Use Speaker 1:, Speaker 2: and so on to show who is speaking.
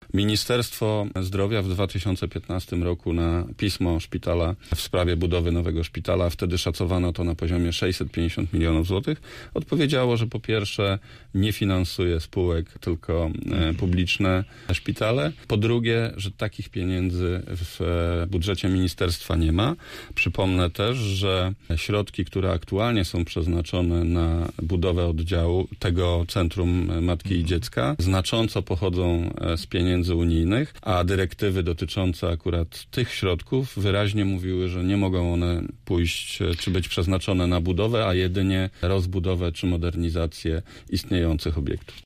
Speaker 1: Ministerstwo Zdrowia w 2015 roku na pismo szpitala w sprawie budowy nowego szpitala, wtedy szacowano to na poziomie 650 milionów złotych, odpowiedziało, że po pierwsze nie finansuje spółek, tylko publiczne szpitale. Po drugie, że takich pieniędzy w budżecie ministerstwa nie ma. Przypomnę też, że środki, które aktualnie są przeznaczone na budowę oddziału tego Centrum Matki i Dziecka, znacząco pochodzą z pieniędzy unijnych, a dyrektywy dotyczące akurat tych środków wyraźnie mówiły, że nie mogą one pójść czy być przeznaczone na budowę, a jedynie rozbudowę czy modernizację istniejących obiektów.